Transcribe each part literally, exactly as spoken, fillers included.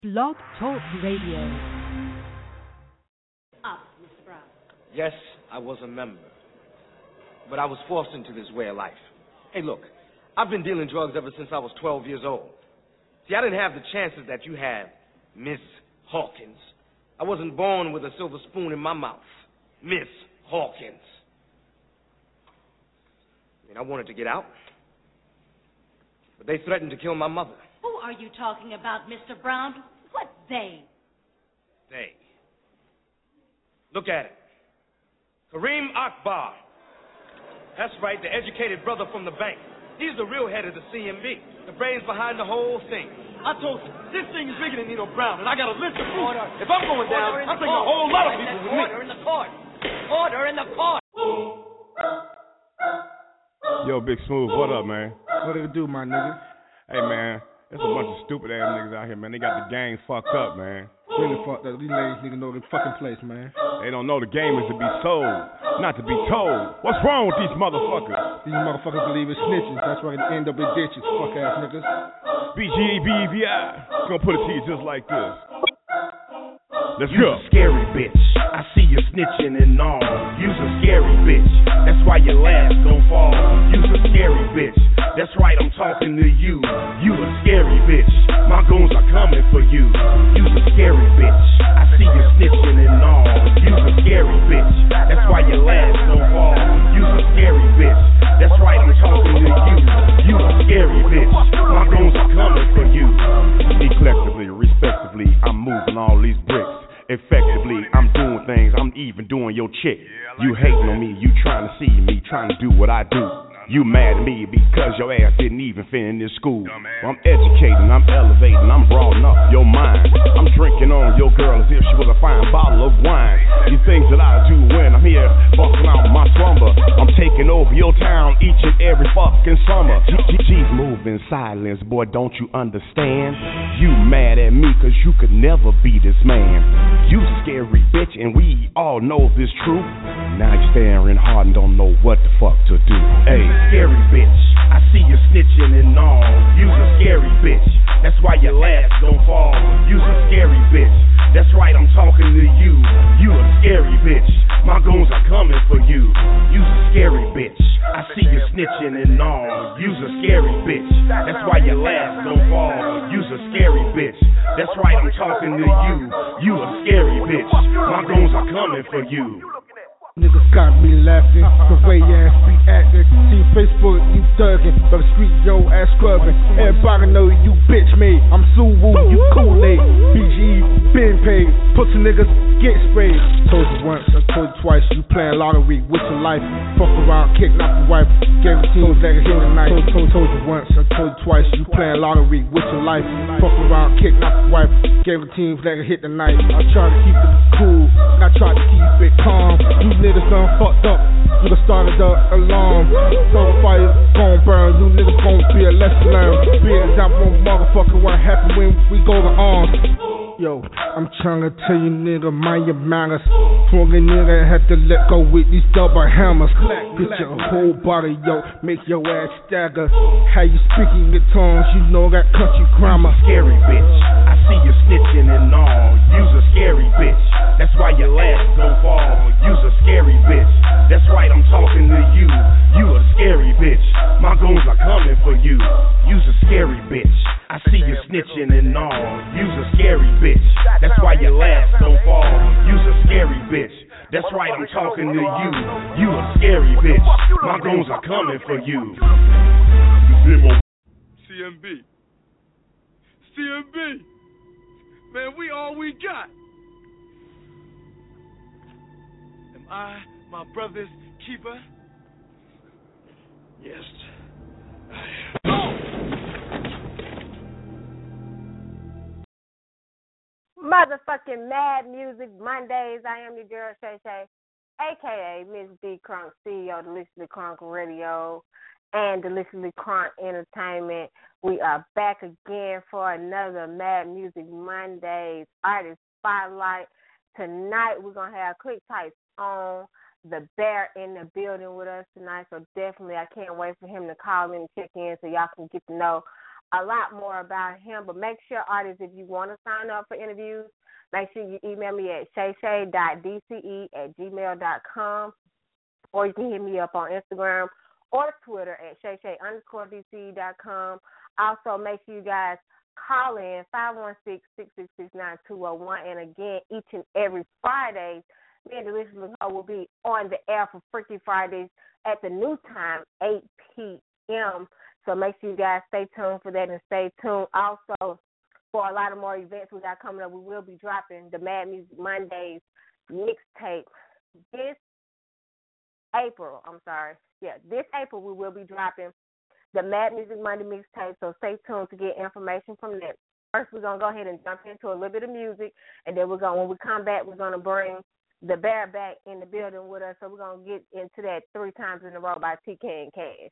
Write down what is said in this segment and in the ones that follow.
Blog Talk Radio. Up, Mister Brown. Yes, I was a member. But I was forced into this way of life. Hey, look, I've been dealing drugs ever since I was twelve years old. See, I didn't have the chances that you have, Miss Hawkins. I wasn't born with a silver spoon in my mouth. Miss Hawkins. I mean, I wanted to get out, but they threatened to kill my mother. Who are you talking about, Mister Brown? What they? They. Look at it. Kareem Akbar. That's right, the educated brother from the bank. He's the real head of the C M B, the brains behind the whole thing. I told you, this thing is bigger than Nino Brown, and I got a list of proof. If I'm going down, I'm taking a whole lot of people with me. Order in the court. Order in the court. Yo, Big Smooth, what up, man? What do it do, my nigga? Hey, man, there's a bunch of stupid ass niggas out here, man. They got the game fucked up, man. Really fucked up. These ladies need to know their fucking place, man. They don't know the game is to be sold, not to be told. What's wrong with these motherfuckers? These motherfuckers believe in snitches. That's why they end up in ditches, fuck ass niggas. B G E B E V I. Gonna put it to you just like this. Let's You's go. a scary bitch. I see you snitching and all. You's a scary bitch. That's why your last gon' fall. You's a scary bitch. That's right, I'm talking to you. You a scary bitch. My goons are coming for you. You's a scary bitch. I see you snitching and all. You's a scary bitch. That's why your last gon' fall. You's a scary bitch. That's right, I'm talking to you. You a scary bitch. My goons are coming for you. Collectively, respectively, I'm moving all these bricks. Effectively, I'm doing things, I'm even doing your chick. You hating on me, you trying to see me, trying to do what I do. You mad at me because your ass didn't even finish school. Well, I'm educating, I'm elevating, I'm broadening up your mind. I'm drinking on your girl as if she was a fine bottle of wine. These things that I do when I'm here busting out my slumber. I'm taking over your town each and every fucking summer. G's moving silence, boy, don't you understand? You mad at me cause you could never be this man. You scary bitch and we all know this truth. Now you're staring hard and don't know what the fuck to do. Hey. Scary bitch, I see you snitching and all. You's a scary bitch, that's why your last gon' fall. You's a scary bitch, that's right, I'm talking to you. You a scary bitch, my goons are coming for you. You's a scary bitch, I see you snitching and all. You's a scary bitch, that's why your last gon' fall. You's a scary bitch, that's right, I'm talking to you. You a scary bitch, my goons are coming for you. Niggas got me laughing, the way your ass be acting. See Facebook, you thuggin', but the street, yo ass scrubbing. Everybody know you bitch made. I'm Suwu, you Kool-Aid. B G, been paid. Pussy niggas get sprayed. Told you once, I told you twice. You playing lottery with your life. Fuck around, kick knock the wife. Gave the teams that hit the night. Told, told, told you once, I told you twice. You playing lottery with your life. Fuck around, kick knock the wife. Gave the teams that hit the night. I try to keep it cool, and I try to keep it calm. You niggas done fucked up, you done started the alarm. So the fire's gon' burn, you niggas gon' be a lesson learned. Be an example of motherfucker what happen when we go to arms. Yo, I'm trying to tell you nigga, mind your manners. Strong nigga had to let go with these double hammers. Get your whole body, yo, make your ass stagger. How you speaking your tongues, you know that country grammar. Scary bitch, I see you snitching and all. You's a scary bitch, that's why your last gon' fall. You's a scary bitch, that's right, I'm talking to you. You a scary bitch, my goons are coming for you. You's a scary bitch, I see you snitching and all. You's a scary bitch, that's why your last gon' fall. You's a scary bitch, that's right, I'm talking to you. You a scary bitch, my goons are coming for you. C M B. C M B. Man, we all we got. Am I my brother's keeper? Yes. I am. Motherfucking Mad Music Mondays. I am your girl Shay Shay, aka Miss B Crunk, C E O of Deliciously Crunk Radio and Deliciously Crunk Entertainment. We are back again for another Mad Music Mondays Artist Spotlight. Tonight we're gonna have Click Types on the Bear in the building with us tonight. So definitely, I can't wait for him to call in and check in so y'all can get to know a lot more about him. But make sure, artists, if you want to sign up for interviews, make sure you email me at shay shay dot d c e at gmail dot com, or you can hit me up on Instagram or Twitter at shay shay underscore d c e dot com. Also, make sure you guys call in five one six, six six six, nine two zero one. And again, each and every Friday, me and the listeners will be on the air for Freaky Fridays at the new time, eight p.m. So make sure you guys stay tuned for that and stay tuned. Also, for a lot of more events we got coming up, we will be dropping the Mad Music Mondays mixtape this April. I'm sorry. Yeah, this April we will be dropping the Mad Music Monday mixtape, so stay tuned to get information from that. First, we're going to go ahead and jump into a little bit of music, and then we're going, when we come back, we're going to bring the Bear back in the building with us, so we're going to get into that Three Times in a Row by T K and Cash.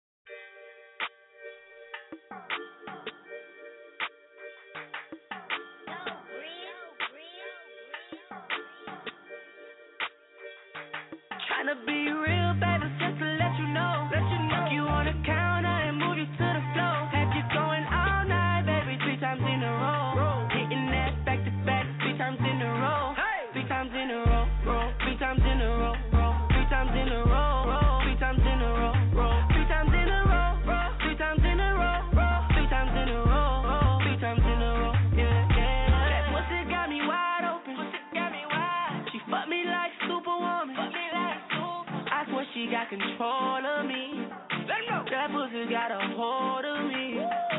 Tryna be real, baby, just to let you know. Let you know. You on the counter and move you to the floor. Have you going all night, baby, three times in a row. Roll. Hitting that back to back, three times in a row. Hey. Three times in a row, roll. Three times in a row, roll. Three times in a row, roll. Three times in a row, roll. Three times in a row, roll. Three times in a row, roll. Three times in a row, roll. Three times in a row, yeah, yeah. That pussy got me wide open. Pussy got me wide. She fucked me like Superwoman. Fuck me like I swear she got control of me. That pussy got a hold of me.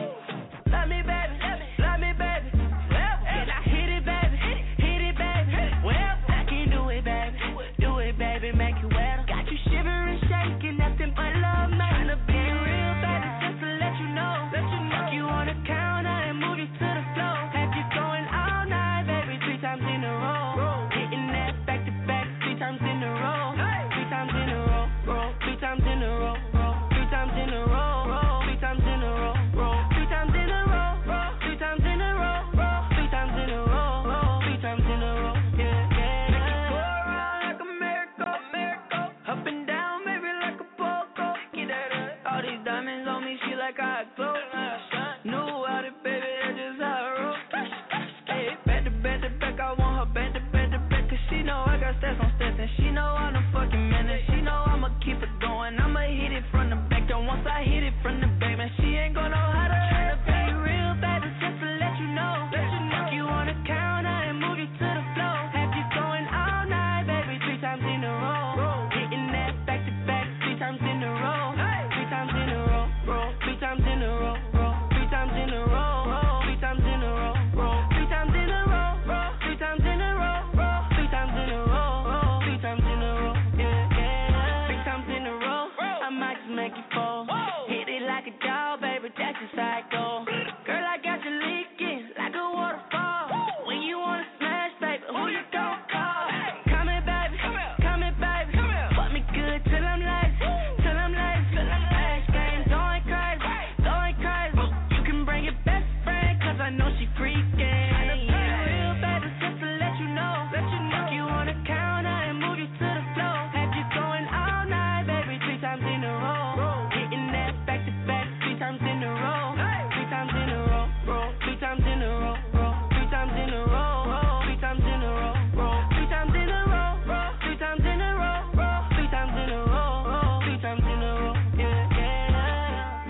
Love me, baby. Love me, baby. Can I hit it, baby? Hit it, baby. Well, I can do it, baby. Do it, baby. Make you wetter. Got you shivering, shaking, nothing but love, man. Tryna be real, baby, just to let you know. Let you know. You on the counter and move you to the floor. Have you going all night, baby? Three times in a row. Hitting that back to back, three times in a row. Three times in a row, roll. Three times in a row, roll. Three times in a row, roll. Three times in a row, roll. Three times in a row, roll. Three times in a row, roll. Three times in a row, roll. Three times in a row, yeah, yeah. Make it go around like a miracle, miracle. Up and down, maybe like a poco. Get that up. All these diamonds on me, she like I glow. New out it, baby, that's just how I roll. Hey, back to back to back, I want her back to back to back, 'cause she know I got stats on stats, and she know I'm the fucking man, and she know I'ma keep it going. I'ma hit it from the back, then once I hit it from the back, man, she ain't gonna know how to tryna be real, baby, just to let you know. Let you know. You on the counter and move you to the floor. Have you going all night, baby, three times in a row. Hitting that back to back, three times in a row. Three times in a row, roll. Three times in a row, roll. Three times in a row, roll. Three times in a row, roll. Three times in a row, roll. Three times in a row, roll. Three times in a row, roll. Three times in a row, yeah, yeah. Three times in a row, I might just make you fall. Hit it like a dog, baby, that's just how it go. Girl, I got you leaking like a waterfall. When you wanna smash, baby, who you gon' call? Come here, baby, come here, baby. Fuck me good till I'm lazy, till I'm lazy. Ass game, going crazy, going crazy. You can bring your best friend, 'cause I know she freaking. Real, baby, just to let you know. Let you know. You on the counter and move you to the floor. Have you going all night, baby, three times in a row. Hitting that back to back, three times in a row. Three times in a row, roll. Three times in a row, roll. Three times in a row, roll. Three times in a row, roll. Three times in a row, roll. Three times in a row, roll. Three times in a row, roll. Three times in a row, yeah, yeah.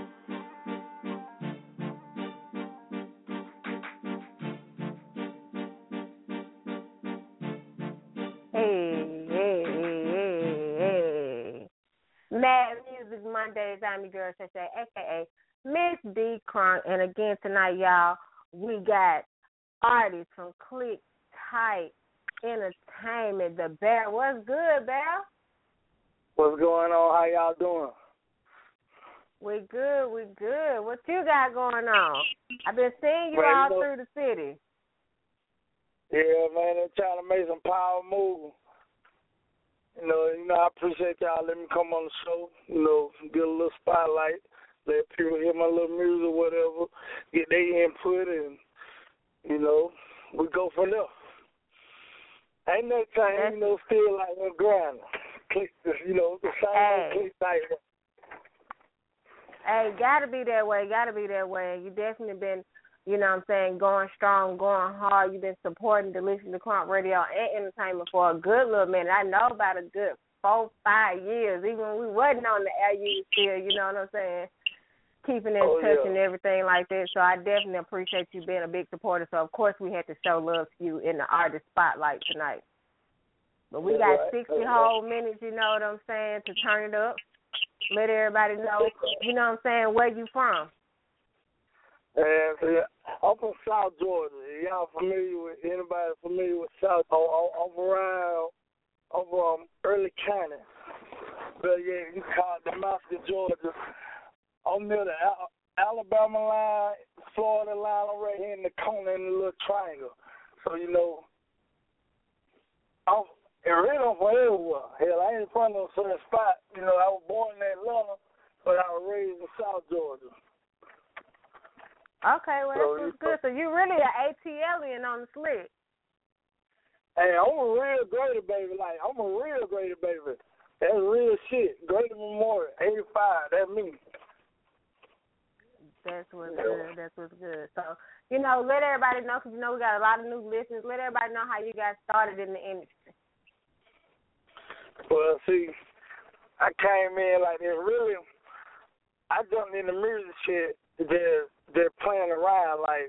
Hey, hey, hey, hey. Mad Music Mondays, I'm your girl, Shay Shay, a k a. Miss D. Crunk. And again, tonight, y'all, we got artists from Click Tight Entertainment. The Bear. What's good, Bear? What's going on? How y'all doing? We good, we good. What you got going on? I've been seeing you Well, all you know- through the city. Yeah, man, they're trying to make some power move. You know, you know, I appreciate y'all letting me come on the show, you know, get a little spotlight, let people hear my little music or whatever, get their input, and, you know, we go from there. Ain't no time, you know, still like we're grinding. Click, you know, the same Hey. click tight. Hey, gotta be that way, gotta be that way. You definitely been, you know what I'm saying, going strong, going hard. You've been supporting the Listen to Crunk Radio and Entertainment for a good little minute. I know about a good four, five years. Even when we wasn't on the air, you still, you know what I'm saying, keeping in oh, touch yeah. and everything like that. So I definitely appreciate you being a big supporter. So, of course, we had to show love to you in the artist spotlight tonight. But we got right. sixty whole minutes, you know what I'm saying, to turn it up. Let everybody know, you know what I'm saying, where you from. And yeah, I'm from South Georgia. Y'all familiar with, anybody familiar with South? I'm, I'm around, I'm from Early County. But yeah, you call it Damascus, Georgia. I'm near the Al- Alabama line, Florida line. I'm right here in the corner in the little triangle. So, you know, I'm, it really don't from everywhere. Hell, I ain't from no certain spot. You know, I was born in Atlanta, but I was raised in South Georgia. Okay, well, so, that's good. So you really an ATLian on the slick. Hey, I'm a real greater baby. Like, I'm a real greater baby. That's real shit. Greater Memorial, eighty-five. That's me. That's what's good. That's what's good. So, you know, let everybody know, because, you know, we got a lot of new listeners. Let everybody know how you got started in the industry. Well, see, I came in like this really, I jumped in the music shit, just, just playing around, like,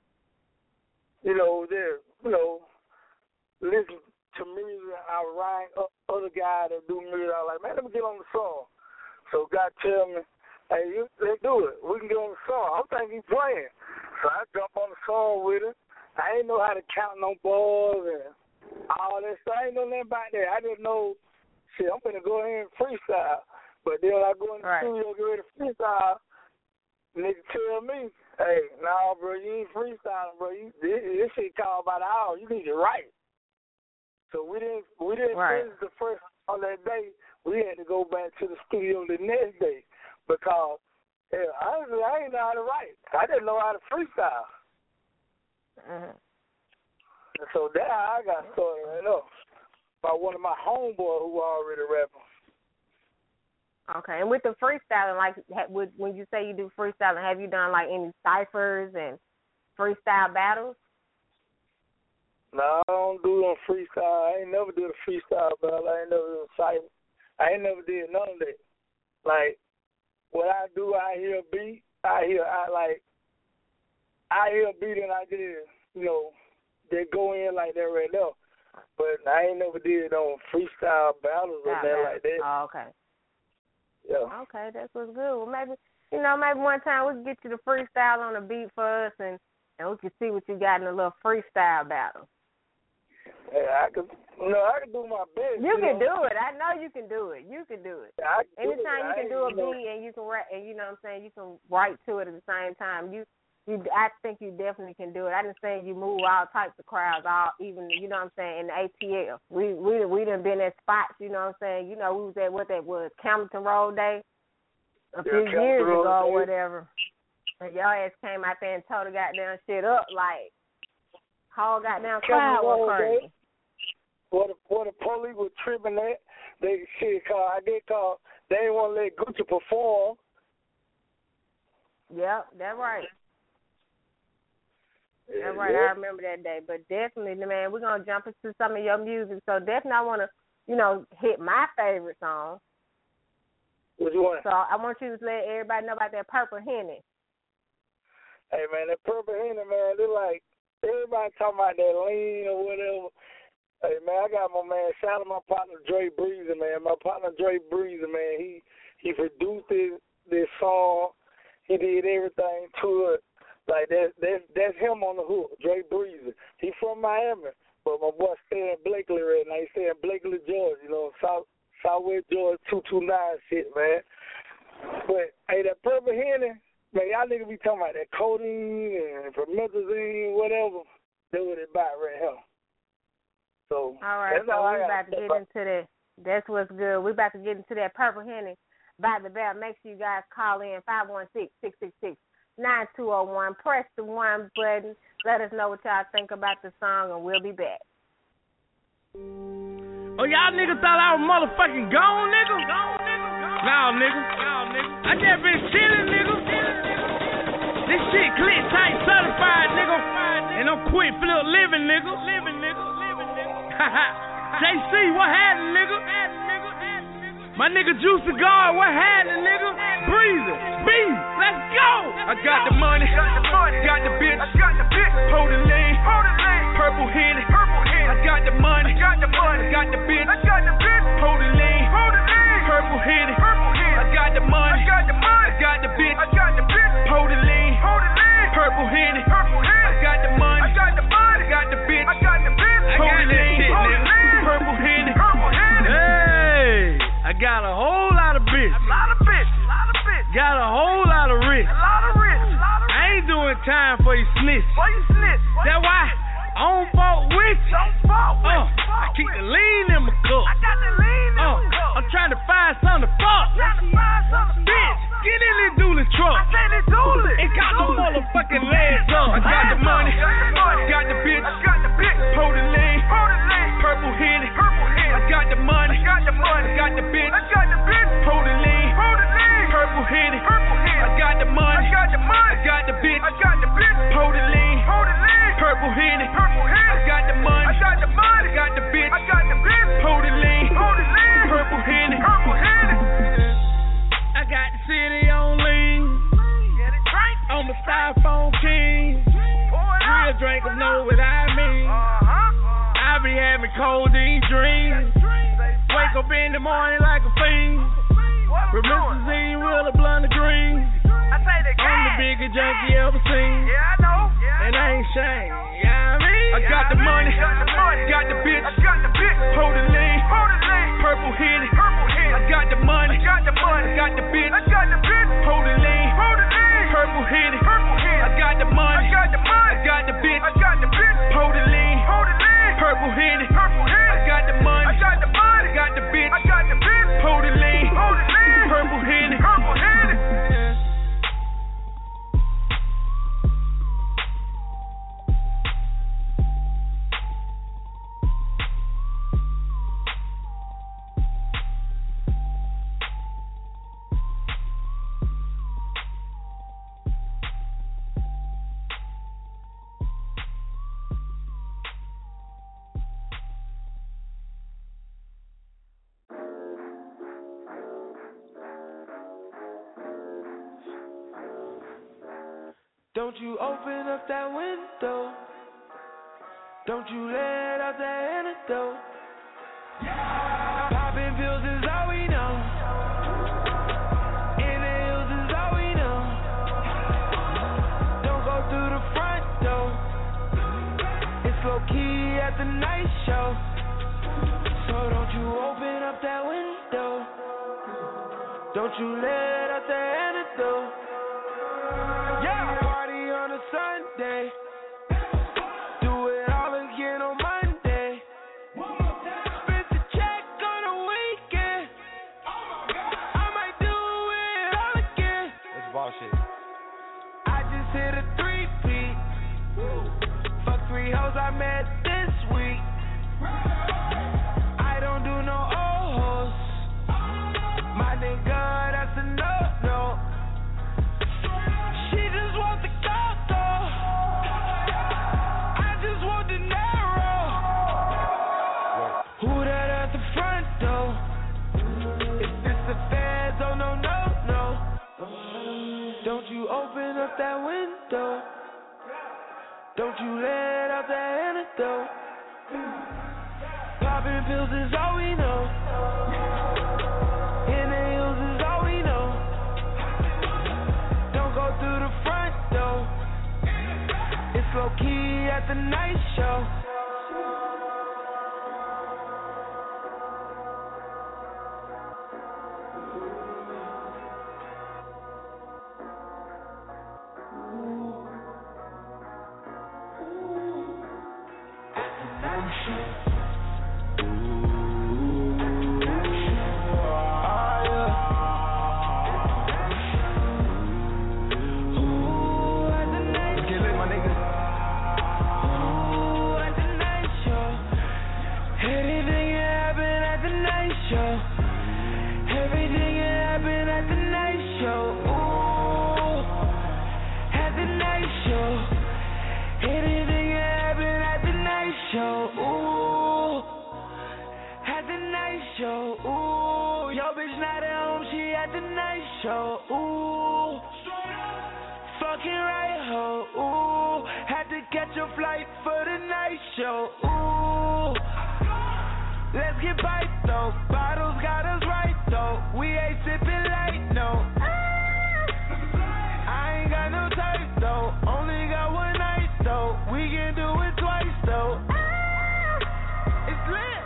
you know, just, you know, listen to music. I would rang up other guys that do music. I was like, man, let me get on the song. So God tell me, hey, you, let's do it. We can get on the song. I'm thinking he's playing. So I jump on the song with him. I ain't know how to count no balls and all that stuff. I ain't know nothing about that. I didn't know, shit, I'm going to go ahead and freestyle. But then when I go in the right. studio, get ready to freestyle, nigga tell me, hey, nah, bro, you ain't freestyling, bro. You, this, this shit called by the hour. You need to write. So we didn't we didn't right. finish the first on that day. We had to go back to the studio the next day because, hell, honestly, I didn't know how to write. I didn't know how to freestyle. Mm-hmm. And so that's how I got started right up by one of my homeboys who already rapping. Okay, and with the freestyling, like when you say you do freestyling, have you done like any ciphers and freestyle battles? No, I don't do no freestyle. I ain't never did a freestyle battle. I ain't never did a cipher. I ain't never did none of that. Like, what I do, I hear a beat. I hear, I like, I hear a beat and I just, you know, they go in like that right now. But I ain't never did no freestyle battles or nothing like that. Oh, okay. Yeah. Okay, that's what's good. Well, maybe, you know, maybe one time we can get you to freestyle on a beat for us and, and we can see what you got in a little freestyle battle. Yeah, I can, you know, I can do my best. You, you can know? do it. I know you can do it. You can do it. I can Anytime do it. you can do a beat and you can rap, and you know what I'm saying, you can write to it at the same time. You, you, I think you definitely can do it. I didn't say you move all types of crowds, all even, you know what I'm saying, in the A T L. We we we done been at spots, you know what I'm saying. You know, we was at what that was, Camden Road Day, a few yeah, years Road ago Day. or whatever. And your ass came out there and tore the goddamn shit up like whole goddamn crowd was crazy. What the, what the police was tripping at, they shit called, I get called, they didn't want to let Gucci perform. Yep, that's right. Yeah, that's right, yeah. I remember that day. But definitely, man, we're going to jump into some of your music. So definitely I want to, you know, hit my favorite song. What you want? So I want you to let everybody know about that Purple Henny. Hey, man, that Purple Henny, man, they like, everybody talking about that lean or whatever. Hey, man, I got my man, shout out to my partner, Dre Breezer, man. My partner, Dre Breezer, man, he he produced this, this song. He did everything to it. Like, that's, that's, that's him on the hook, Dre Breezer. He from Miami, but my boy stay in Blakely right now. He stay in Blakely, Georgia, you know, South, Southwest Georgia, two two nine shit, man. But, hey, that Purple Henny, man, y'all niggas be talking about that codeine and promethazine, whatever. That's what it about right here. So, all right, so we're about to get into that. That's what's good. We're about to get into that Purple Henny by the bell. Make sure you guys call in five one six, six six six, nine two zero one. Press the one button. Let us know what y'all think about the song, and we'll be back. Oh, y'all niggas thought I was motherfucking gone, nigga? Gone, nigga, gone. Nah, nigga. Nah, nigga. I just been chillin', nigga. This shit click tight certified, nigga. And I'm quick flip living, nigga. Living, nigga. Living, nigga. J C, what happened, nigga? My nigga Juicy God, what happened, nigga? Breezer, B, let's go. I got the money, got the money, got the bitch, I got the bitch. Hold the lean, hold the lean. Purple Henny, purple Henny. I got the money, got the money, I got the bitch, I got the bitch. Hold the lean, hold the lean. Purple Henny, purple Henny. I got the money, I got the money, I got the bitch, I got the bitch. Hold the lean, hold the lean. Purple Henny, purple Henny. I got the money, I got the money, I got the bitch, I got the bitch. Hold the lean, hold the lean. Purple Henny, purple Henny. Hey, I got a whole lot of bitch, a lot of bitch, a lot of bitch. Got a whole lot of rich, a lot of rich, a lot of rich. I ain't doing time for you snitch, for you snitch. That's why I don't fault with you. Don't fault with you. Uh, I keep the lean in my cup. I got the lean in uh, my cup. I'm trying to find something to fuck. Trying to find something to bitch, fuck. Get in this dually truck. I say this dually. It got the motherfucking legs up. I got the money, got the money, got the bitch, I got the bitch. Hold the lean, hold the lean. Purple Henny, purple Henny. I got the money, I got the money, I got the bitch, I got the bitch. Hold the lean, hold the lean. Purple Henny, purple Henny. I got the money, I got the money, I got the bitch, I got the bitch. Hold the lean, hold the lean. Purple Henny, purple Henny. I got the money, I got the money, I got the bitch, I got the bitch. Hold the lean, hold the lean. Purple Henny, purple Henny. I got the city on lean. I'm a styrofoam king. Real drinkers know what I mean. I be having codeine dreams. Wake up in the morning like a fiend. Promethazine with a blunt of green. I'm the biggest junkie ever seen. Yeah, I know. And I ain't shame. Yeah, I mean, I got the money, got the bitch, I got the bitch. Hold the lean, hold the lean. Purple Henny, purple Henny. I got the money, I got the money, I got the bitch, I got the bitch. Hold the lean, hold the lean. Purple Henny, purple Henny. I got the money, I got the money, I got the bitch, I got the bitch. Hold the lean, hold the lean. Purple Henny, purple Henny. I got the money, I got the money, I got the bitch, I got the bitch. Hold the lean, hold the lean. Purple Henny, purple Henny. Don't you open up that window. Don't you let out that antidote. Popping pills is all we know. Inhales is all we know. Don't go through the front door. It's low key at the night show. So don't you open up that window. Don't you let out that antidote. Yeah. On a Sunday, do it all again on Monday. Spent the check on a weekend. I might do it all again. It's bullshit. I just hit a three-peat. Fuck three hoes I met this week. I don't do no old hoes. My nigga, that's a no-no. She just wants the Don't you open up that window. Don't you let out that antidote. Popping pills is all we know. Inhales is all we know. Don't go through the front door. It's low key at the night show. Everything show. Ooh, fucking right ho. Ooh, had to catch a flight for the night show. Ooh, let's get bites though. Bottles got us right though. We ain't sipping light no. I ain't got no type though. Only got one night though. We can do it twice though. It's lit.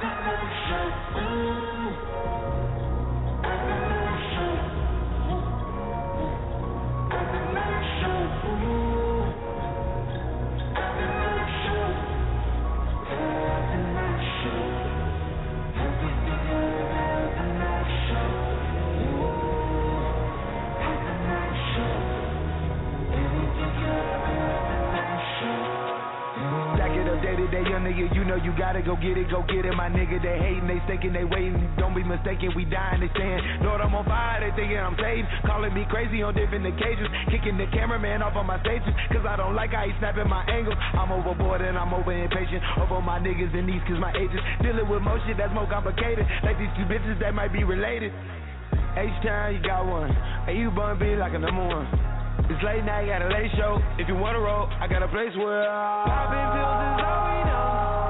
That young nigga, you know you gotta go get it, go get it. My nigga, they hating, they thinking they waiting. Don't be mistaken, we dying, they saying, Lord, I'm on fire, they thinking I'm saved. Calling me crazy on different occasions. Kicking the cameraman off on my stages, cause I don't like how he snapping my angles. I'm overboard and I'm over impatient. Over my niggas and these, cause my agents dealing with more shit that's more complicated. Like these two bitches that might be related. H-Town, you got one. Hey, you bun be like a number one. It's late night, got a late show. If you wanna roll, I got a place where I poppin' pills is all we know.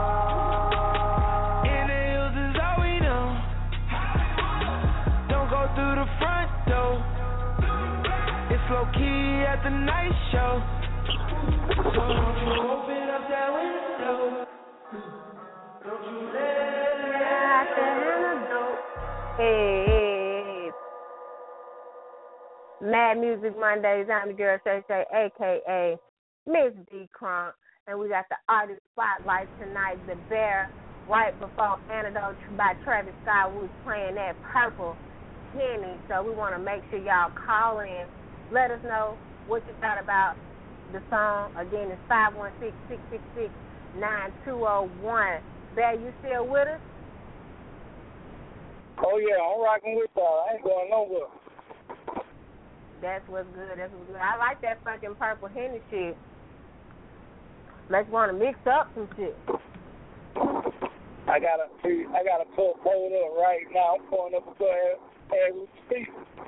In the hills is all we know. Don't go through the front door. It's low key at the night show. So don't you open up that window. Don't you let it out the window. Hey. Mad Music Mondays, I'm the girl Shay Shay, a k a. Miss D. Crunk, and we got the artist spotlight tonight, The Bear, right before Antidote by Travis Scott. We was playing that Purple Henny, so we want to make sure y'all call in. Let us know what you thought about the song. Again, it's five one six, six six six, nine two zero one. Bear, you still with us? Oh, yeah, I'm rocking with y'all. I ain't going nowhere. That's what's good. That's what's good. I like that fucking Purple Henny shit. Let's want to mix up some shit. I gotta, I gotta pull, pull it up right now. I'm pulling up a go ahead, ahead with the speak.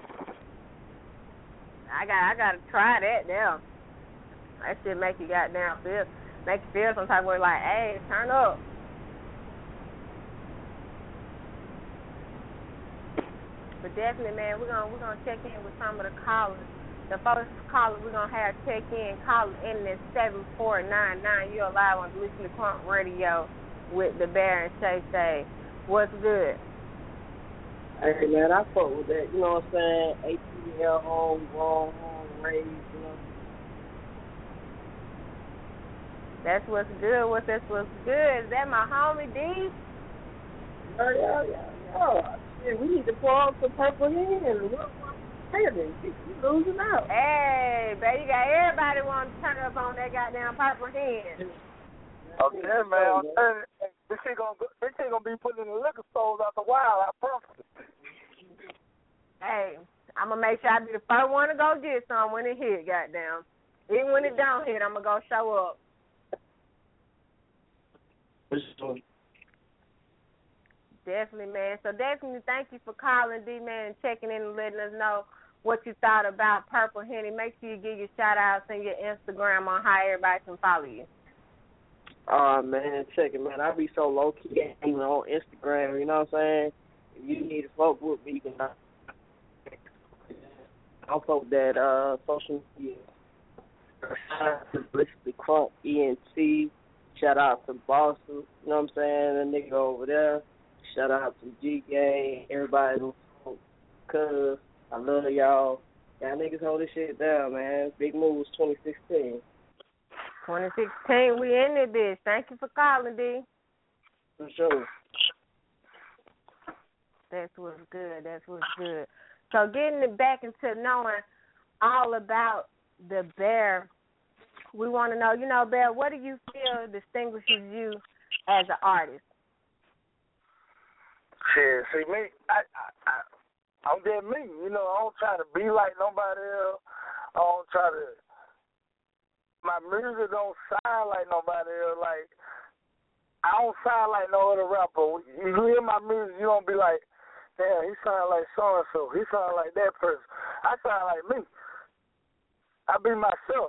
I got, I gotta try that now. That shit make you goddamn feel, make you feel some type of way like, hey, turn up. But definitely, man, we're gonna we're gonna check in with some of the callers. The first caller we're gonna have check in, call in this seven four nine nine. You're live on Listen to Crunk Radio with the Bear and Shay Shay. What's good? Hey man, I fuck with that. You know what I'm saying? A T L home, grown, home raised. You know. That's what's good. What's that's what's good? Is that my homie D? Yeah, yeah, yeah, yeah. We need to pour out some Purple Henny. Hey, you losing out. Hey, baby, you got everybody want to turn up on that goddamn Purple Henny. Okay, man. I'm telling you, this shit gonna this shit gonna be put in the liquor stores after a while. I promise. Hey, I'm gonna make sure I be the first one to go get some when it hit. Goddamn, even when it don't hit, I'm gonna go show up. Definitely, man. So definitely thank you for calling, D-Man, and checking in and letting us know what you thought about Purple Henny. Make sure you give your shout-outs and your Instagram on how everybody can follow you. Oh, uh, man, check it, man. I be so low-key even on Instagram, you know what I'm saying? If you need to fuck with me, you can I'll fuck that uh, social media. Shout out to Listen Crunk, E N T. Shout out to Boston, you know what I'm saying? The nigga over there. Shout out to G-Gang, everybody who cuz I love y'all. Y'all niggas hold this shit down, man. Big moves twenty sixteen. twenty sixteen, we in this bitch. Thank you for calling, D. For sure. That's what's good. That's what's good. So getting it back into knowing all about the Bear, we want to know, you know, Bear, what do you feel distinguishes you as an artist? Shit, see me, I, I, I, I'm just me. You know, I don't try to be like nobody else. I don't try to. My music don't sound like nobody else. Like I don't sound like no other rapper. You hear my music, you don't be like, damn, he sound like so and so. He sound like that person. I sound like me. I be myself.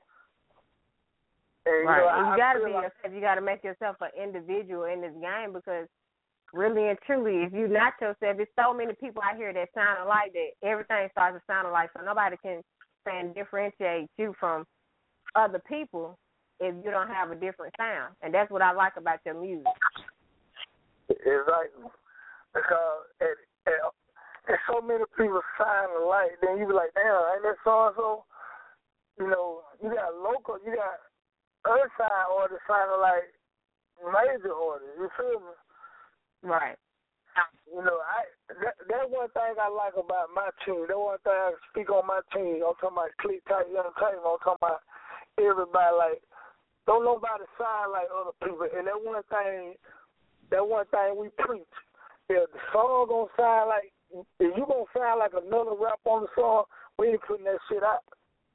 And, right. You know, and I, you gotta I be like, yourself. You gotta make yourself an individual in this game because really and truly, if you're not yourself, there's so many people out here that sound alike that everything starts to sound alike. So nobody can can differentiate you from other people if you don't have a different sound. And that's what I like about your music. Exactly. Because at, at, at so many people sound alike, then you be like, damn, ain't that so and so? You know, you got local, you got Earthside orders sounding like major orders. You feel me? Right. You know, I that, that's one thing I like about my team. That one thing I speak on my team. I'm talking about Click Tight Entertainment. I'm talking about everybody. Like, don't nobody sound like other people. And that one thing, that one thing we preach. If the song gonna sound like, if you gonna sound like another rap on the song, we ain't putting that shit out.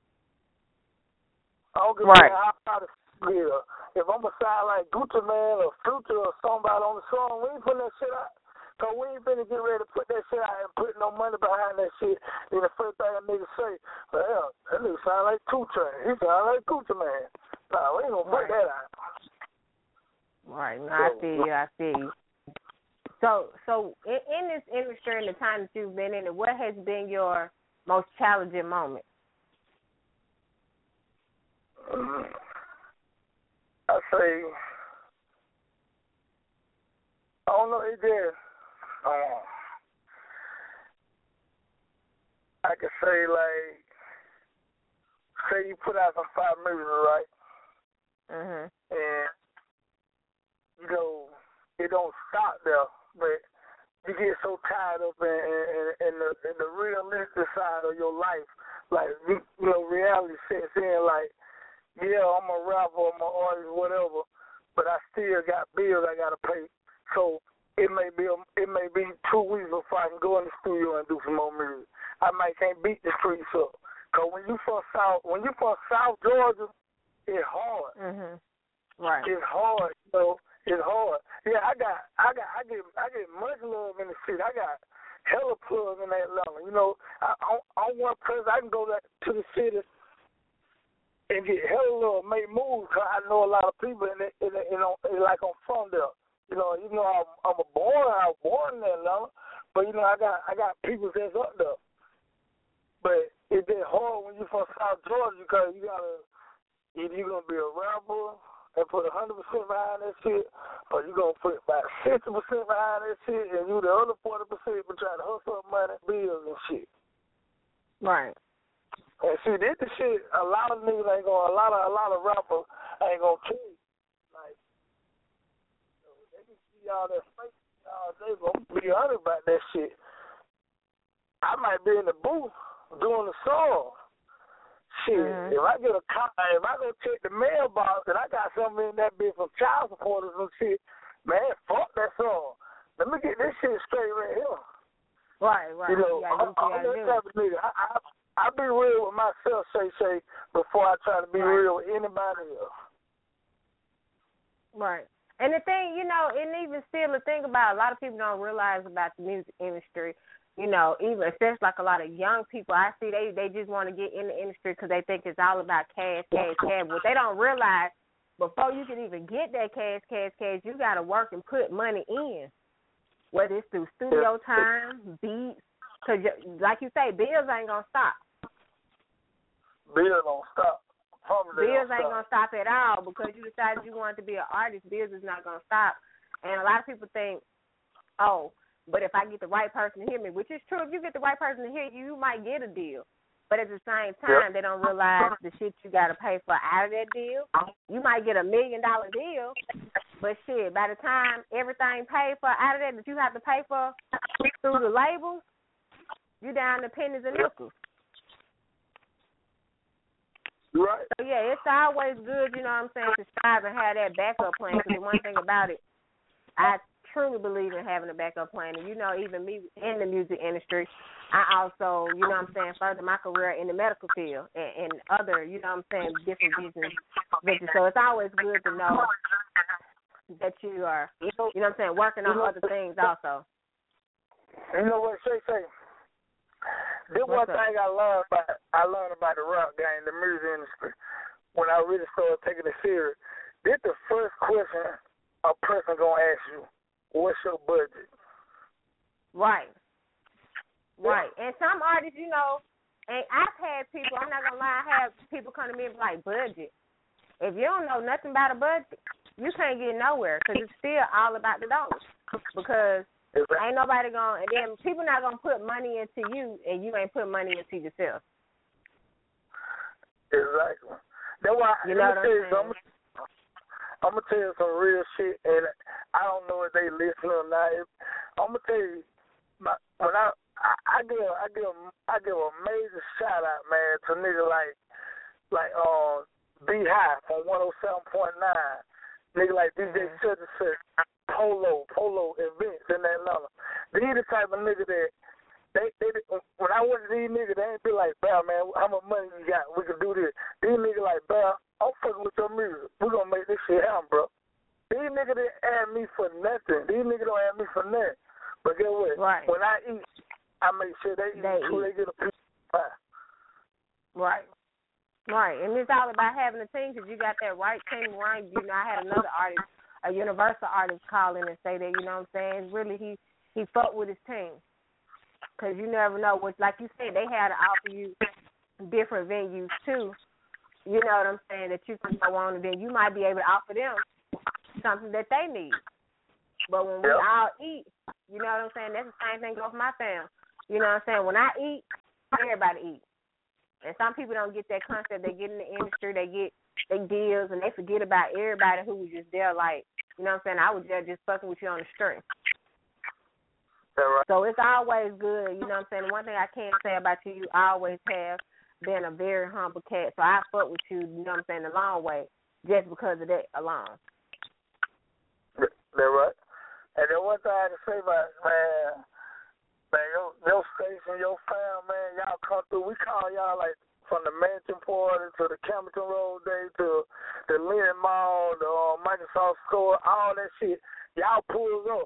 I don't give a right. damn how to feel. If I'm gonna sound like Gucci Man or Future or somebody on the song, we ain't putting that shit out. Cause we ain't finna get ready to put that shit out and put no money behind that shit. Then the first thing a nigga say, well, that nigga sound like two Train. He sound like Gucci Man. Nah, we ain't gonna put right. that out. Right. No, I see you. I see you. So, so in, in this industry and the time that you've been in it, what has been your most challenging moment? Mm. I say, I don't know, it just, um, I could say, like, say you put out some fire music, right? Mm-hmm. And, you know, it don't stop there, but you get so tied up in, in, in, the, in the realistic side of your life, like, you, you know, reality sets in, like, yeah, I'm a rapper, I'm an artist, whatever, but I still got bills I gotta pay. So it may be a, it may be two weeks before I can go in the studio and do some more music. I might can't beat the streets up. Cause when you from South, when you from South Georgia, it's hard. Mhm. Right. It's hard, you know. It's hard. Yeah, I got, I got, I get, I get much love in the city. I got hella plugs in Atlanta. You know, I, I, I'm one person. I can go to, to the city and get hella love, make moves, because I know a lot of people, and it, it, you know, it, like I'm from there. You know, even though I'm, I'm a born, I was born in Atlanta, but you know, I got, I got people that's up there. But it's just hard when you're from South Georgia, because you gotta, either you're gonna be a rapper and put one hundred percent behind that shit, or you're gonna put about sixty percent behind that shit, and you the other forty percent for trying to hustle up money, bills and shit. Right. And see, this the shit. A lot of niggas ain't gonna. A lot of a lot of rappers ain't gonna tell you. Like, you know, they can see all that fake all day, but I'm gonna be honest about that shit. I might be in the booth doing the song. Shit, mm-hmm. if I get a cop, if I go check the mailbox and I got something in that bitch from child support or some shit, man, fuck that song. Let me get this shit straight right here. Right, right. You know, yeah, I'm, I'm that type of nigga. I, I, I be real with myself, Shay Shay, before I try to be right. real with anybody else. Right. And the thing, you know, and even still the thing about a lot of people don't realize about the music industry, you know, even especially like a lot of young people, I see they, they just want to get in the industry because they think it's all about cash, cash, cash. What they don't realize, before you can even get that cash, cash, cash, you got to work and put money in, whether it's through studio time, beats, because like you say, bills ain't going to stop. Bills don't stop. Probably bills don't ain't stop. going to stop at all because you decided you wanted to be an artist. Bills is not going to stop. And a lot of people think, oh, but if I get the right person to hear me, which is true, if you get the right person to hear you, you might get a deal. But at the same time, yep. they don't realize the shit you got to pay for out of that deal. You might get a million dollar deal, but shit, by the time everything paid for out of that that you have to pay for through the labels, you down to pennies and nickels. Right. So, yeah, it's always good, you know what I'm saying, to strive and have that backup plan. Because the one thing about it, I truly believe in having a backup plan. And, you know, even me in the music industry, I also, you know what I'm saying, further my career in the medical field and, and other, you know what I'm saying, different business ventures. So it's always good to know that you are, you know what I'm saying, working on other things also. You know what Shay say? This one up? thing I learned about I learned about the rap game, the music industry, when I really started taking it serious. This the first question a person gonna ask you: what's your budget? Right. Right. And some artists, you know, and I've had people, I'm not gonna lie, I have people come to me and be like, budget. If you don't know nothing about a budget, you can't get nowhere because it's still all about the dollars. Because exactly. Ain't nobody gonna, and then people not gonna put money into you, and you ain't put money into yourself. Exactly. That's why you know what I'm saying. I'm, I'm gonna tell you some real shit, and I don't know if they listen or not. If, I'm gonna tell you, my, when I, I I give I give I give a major shout out, man, to niggas like like uh B High from one oh seven point nine, nigga like D J such and such. Polo, Polo events in Atlanta. These the type of nigga that they, they when I went to these niggas, they ain't be like, "Bro, man, how much money you got? We can do this." These niggas like, "Bro, I'm fucking with your music. We gonna make this shit happen, bro." These niggas didn't add me for nothing. These niggas don't add me for nothing. But guess what? Right. When I eat, I make sure they eat they too. Eat. They get a piece of pie. Right. Right, and it's all about having a team because you got that right team around you. You know, I had another artist, a Universal artist, call in and say that, you know what I'm saying, really he, he fucked with his team. Because you never know, what, like you said, they had to offer you different venues too, you know what I'm saying, that you can go on, and then you might be able to offer them something that they need. But when we yep. all eat, you know what I'm saying, that's the same thing goes for my fam. You know what I'm saying, when I eat, everybody eats. And some people don't get that concept. They get in the industry, they get they deals, and they forget about everybody who was just there. Like, you know what I'm saying? I was there just fucking with you on the street. Right. So it's always good. You know what I'm saying? The one thing I can say about you, you always have been a very humble cat. So I fuck with you, you know what I'm saying, the long way, just because of that alone. That's right. And then one thing I can say about, man, Man, your, your station, your fam, man, y'all come through. We call y'all, like, from the Mansion Party to the Campbellton Road Day to the Lynn Mall, the uh, Microsoft Store, all that shit. Y'all pull up.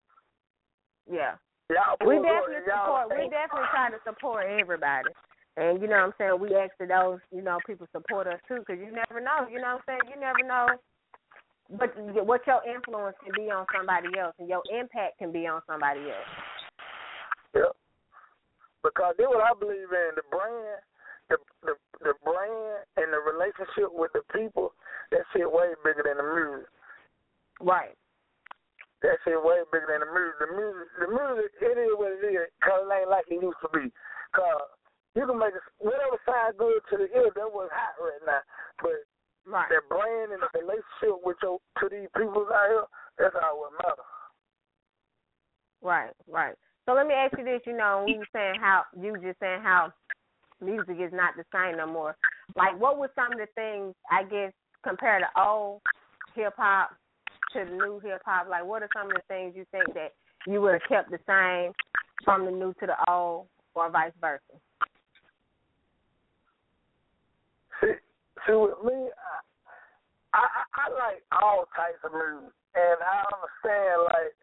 Yeah. Y'all pull we definitely up. Support, we definitely try to support everybody. And, you know what I'm saying, we ask that those, you know, people support us, too, because you never know. You know what I'm saying? You never know but what your influence can be on somebody else and your impact can be on somebody else. Yeah, because that's what I believe in. The brand, the, the the brand and the relationship with the people, that shit way bigger than the music. Right. That shit way bigger than the music. The music, the music, it is what it is, because it ain't like it used to be. Because you can make it, whatever sounds good to the ear, that was hot right now. But right. that brand and the relationship with your to these people out here, that's all what matters. Right, right. So let me ask you this, you know, we were saying how, you were just saying how music is not the same no more. Like, what were some of the things, I guess, compared to old hip-hop to the new hip-hop? Like, what are some of the things you think that you would have kept the same from the new to the old or vice versa? See, see with me, I, I, I like all types of music. And I understand, like,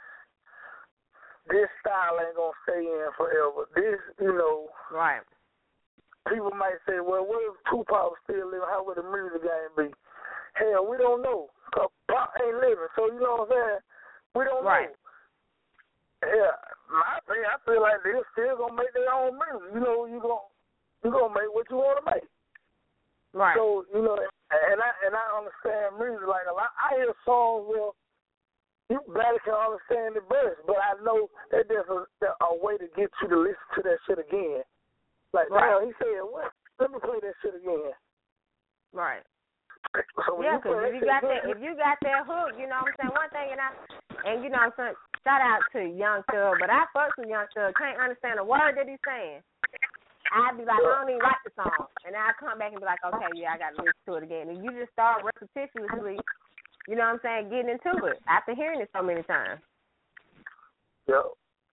this style ain't gonna stay in forever. This, you know, right. People might say, well, what if Tupac was still living? How would the music game be? Hell, we don't know. Cause Pop ain't living, so you know what I'm saying? We don't right. know. Yeah, my opinion, I feel like they're still gonna make their own music. You know, you gonna you gonna make what you want to make. Right. So you know, and I and I understand music like a lot. I hear songs where you better can understand the verse, but I know that there's a, a way to get you to listen to that shit again. Like, right. now he said, "What? Let me play that shit again." Right. So yeah, because if you got that, again, if you got that hook, you know what I'm saying. One thing, and I, and you know, some shout out to Young Thug, but I fuck with Young Thug. Can't understand a word that he's saying. I'd be like, I don't even like the song, and then I come back and be like, okay, yeah, I got to listen to it again. And you just start repetitiously. You know what I'm saying? Getting into it after hearing it so many times. Yep.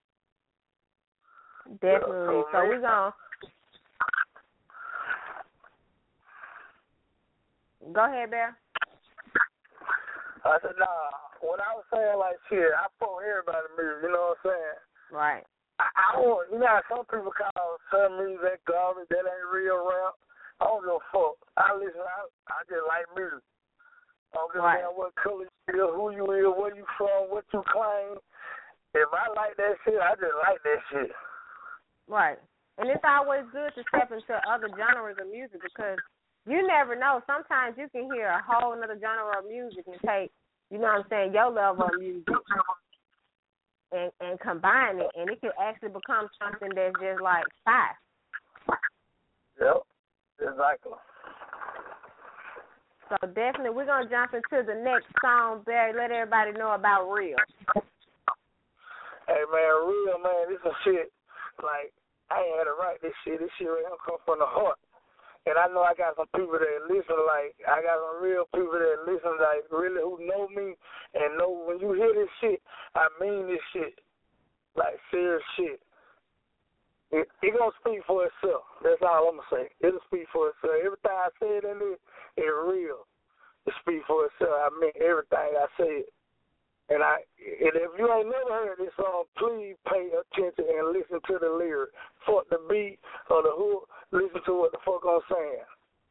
Definitely. Yep. So we're going to go ahead, Bear. I said, nah. When I was saying, like, shit, I fuck everybody music, you know what I'm saying? Right. I, I don't, you know how some people call some music that garbage, that ain't real rap. I don't give a fuck. I listen, I, I just like music. I don't give a damn what color you is, who you is, where you from, what you claim. If I like that shit, I just like that shit. Right. And it's always good to step into other genres of music because you never know. Sometimes you can hear a whole other genre of music and take, you know what I'm saying, your level of music and, and combine it, and it can actually become something that's just like fire. Yep, exactly. So definitely we're going to jump into the next song, Barry. Let everybody know about Real. Hey, man, Real, man, this is shit. Like, I ain't had to write this shit. This shit right here come from the heart. And I know I got some people that listen, like, I got some real people that listen, like, really who know me and know when you hear this shit, I mean this shit. Like, serious shit. It, it gonna speak for itself. That's all I'm gonna say. It'll speak for itself. Everything I said in it, it's real. It speak for itself. I mean everything I said. And I, and if you ain't never heard this song, please pay attention and listen to the lyric. Fuck the beat or the hook. Listen to what the fuck I'm saying.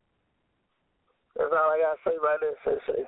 That's all I gotta say about that, say, say.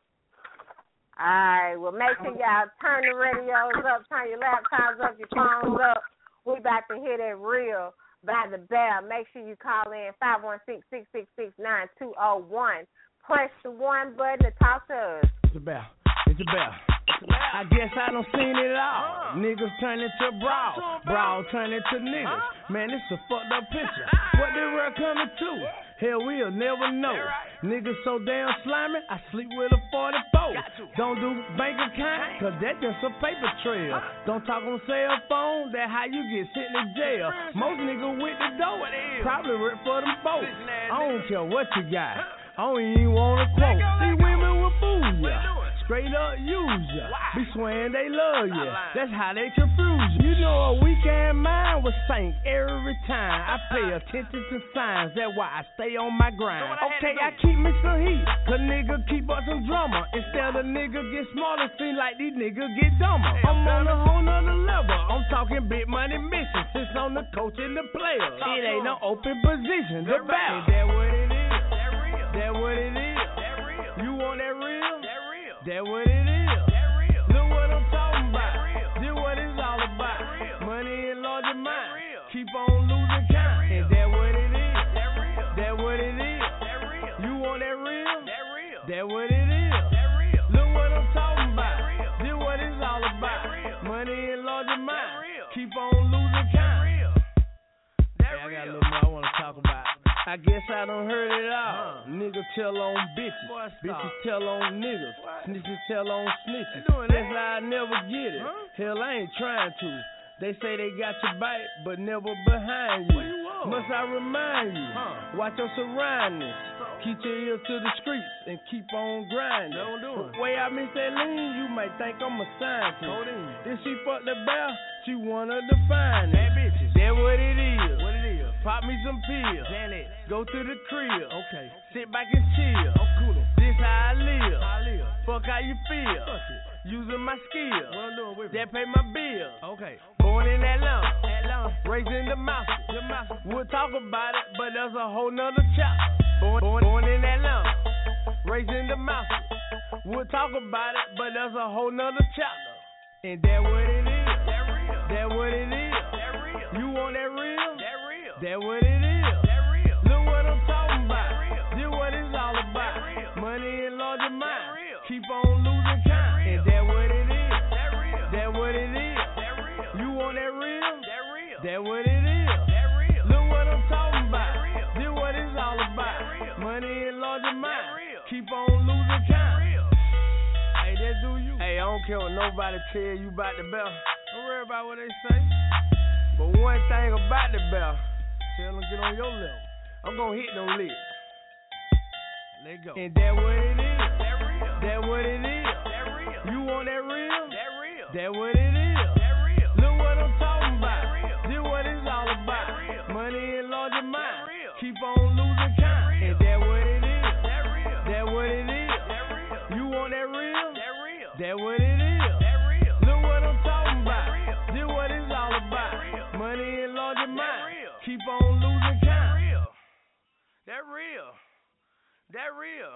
All right. Well, make sure y'all turn the radios up, turn your laptops up, your phones up. We about to hear that Real by The Bell. Make sure you call in five one six, six six six, nine two zero one. Push the one button to talk to us. It's a bell. It's a bell. I guess I done seen it all. Niggas turn into brawl. Brawl turn into niggas. Man, this a fucked up picture. What the world coming to? Hell, we'll never know. Niggas so damn slimy, I sleep with a forty-four. Don't do bank account, cause that's just a paper trail. Don't talk on cell phone, that's how you get sent to jail. Most niggas with the dope, probably work for them folks. I don't care what you got, I don't even wanna quote. These women will fool ya, straight up use ya. Be swearing they love ya, that's how they confuse you. You know a weekend mind was sank every time. I pay attention to signs, that's why I stay on my grind. Okay, I keep me some heat, cause nigga keep up some drama. Instead of nigga get smarter, seem like these niggas get dumber. I'm on a whole nother level, I'm talking big money mission. Since I'm the coach and the player, it ain't no open position. The battle, that what it is, that what it is. You want that real? That what it is. Look what I'm talking about. This what it's all about. Money in large amount. Keep on losing count. And that what it is. That what it is. You want that real? That what it is. Look what I'm talking about. This what it's all about. Money in large amount. Keep on losing count. Hey, I got a little more I want to talk about. I guess I done heard it all. Huh. Niggas tell on bitches, Boy, bitches tell on niggas, what? Snitches tell on snitches. That's how I never get it. Huh? Hell, I ain't trying to. They say they got your back, but never behind you. you Must I remind you? Huh. Watch your surroundings. Keep your ears to the streets and keep on grinding. Don't do it. The way I miss that lean, you might think I'm a scientist. Then she fucked the bell, she wanted to find it. That bitches. That what it is. What it is. Pop me some pills. Janet. Go to the crib. Okay. Sit back and chill. I'm cool. This how I live. How I live. Fuck how you feel. Fuck it. Using my skills. What I'm doing with that pay my bills. Okay. Born in Atlanta. Atlanta. Raised in the mountains. The mountains. We'll talk about it, but there's a whole nother chapter. Born, born, born in Atlanta. Raised in the mountains. We'll talk about it, but there's a whole nother chapter. And that what it is. That real. That what it is. That real. You want that real? That real. That what it is. That real. Look what I'm talking about. That real. This what it's all about. That real. Money in large amount. Keep on losing count. And that what it is. That real. That what it is. That real. You want that real? That real. That what it is. That real. Look what I'm talking about. That real. This what it's all about. That real. Money in large amount. Keep on losing count. Hey, that do you. Hey, I don't care what nobody tell you about the bell. Don't worry about what they say. But one thing about the bell, tell them get on your level. I'm gonna hit them licks. Let go. And that what it is. That real. That what it is. That real. You want that real? That real. That what it is. That real. Look what I'm talking about. That real. This what it's all about. That real. Money in large amount. Keep on losing count. And that what it is. That real. That what it is. That real. You want that real? That real. That what it is. That real. Look what I'm talking about. That real. This what it's all about. That real. real. That real.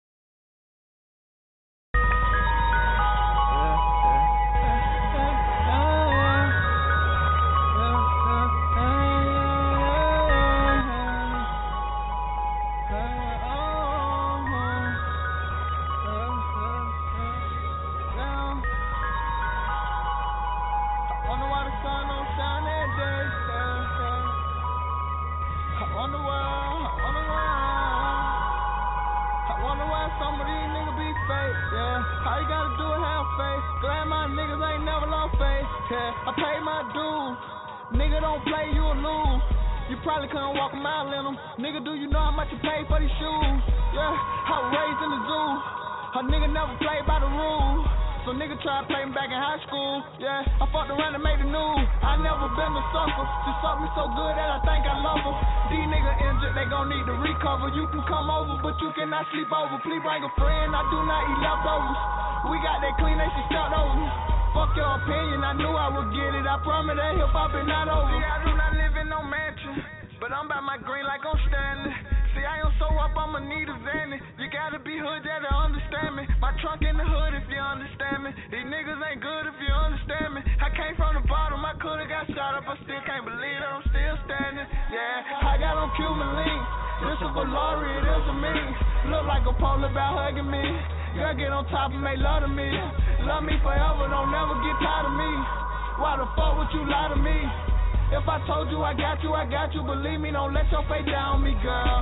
I pay my dues. Nigga, don't play, you will lose. You probably couldn't walk a mile in them. Nigga, do you know how much you pay for these shoes? Yeah, I was raised in the zoo. A nigga never played by the rules. So nigga try to play me back in high school. Yeah, I fucked around and made the news. I never been a sucker. She sucked me so good that I think I love her. These niggas injured, they gon' need to recover. You can come over, but you cannot sleep over. Please bring a friend, I do not eat leftovers. We got that clean, they should start over. Fuck your opinion, I knew I would get it. I promise that hip hop is not over. See, I do not live in no mansion, but I'm by my green like I'm Stanley. See, I am so up, I'ma need a Zanny. You gotta be hood, yeah, to understand me. My trunk in the hood, if you understand me. These niggas ain't good if you understand me. I came from the bottom, I could've got shot up. I still can't believe that I'm still standing. Yeah, I got on Cuban links. This a Valori, it is a me. Look like a polar bear hugging me. Girl, get on top and make love to me. Love me forever, don't never get tired of me. Why the fuck would you lie to me? If I told you I got you, I got you. Believe me, don't let your face down on me, girl.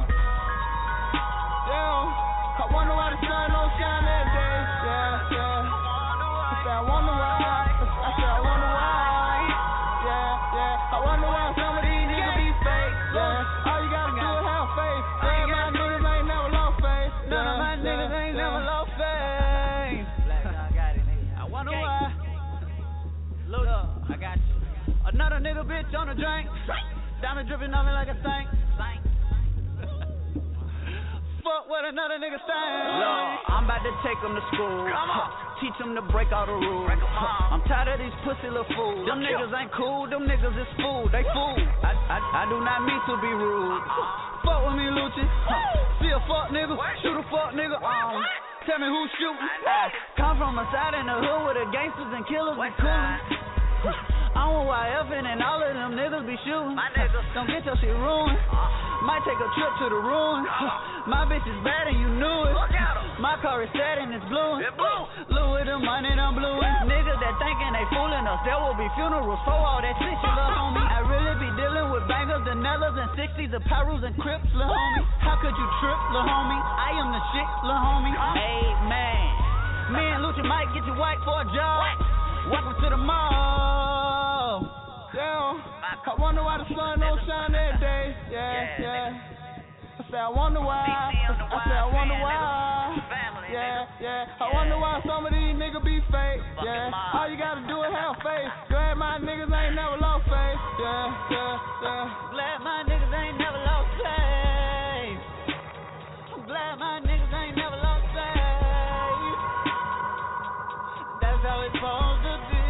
Yeah, I wonder why the sun don't shine that day. Yeah, yeah. I said I wonder why. I said I wonder why. Yeah, yeah. I wonder why some of these niggas be fake. Yeah, all you gotta do is have faith. All my niggas ain't never lost faith. None of my niggas ain't never lost faith. I wonder why. Look, I got you. Another nigga bitch on the drink. Diamond dripping on me like a stank. Fuck what another nigga saying. Look, I'm about to take them to school. Come on. Teach them to break all the rules. Break them all. I'm tired of these pussy little fools. Them niggas ain't cool, them niggas is fool. They fool. I, I, I do not mean to be rude. Uh-uh. Fuck with me, Lucci. Huh. See a fuck nigga, what? Shoot a fuck nigga. Um, tell me who's shooting. I come from a side in the hood where the gangsters and killers be coolin'. I'm a Y F N and all of them niggas be shooting. My niggas. Don't get your shit ruined. Might take a trip to the ruin. My bitch is bad and you knew it. My car is sad and it's blue. It blue. Louis the money I'm blueing. Niggas that thinking they fooling us. There will be funerals for all that shit you love homie. I really be dealing with bangers, Danellas and sixties, Apparels and Crips, lil' homie. How could you trip, lil' homie? I am the shit, lil' homie. Hey man, me and Lucci might get you white for a job. Welcome to the mall. Damn, I wonder why the sun don't shine that day. Yeah, yeah. I said I wonder why. I said I wonder why. Yeah, yeah. I wonder why some of these niggas be fake. Yeah, all you gotta do is have faith. Glad my niggas ain't never lost faith. Yeah, yeah, yeah. Glad my niggas ain't never lost faith. I'm glad my niggas ain't never lost faith. That's how it's supposed to be.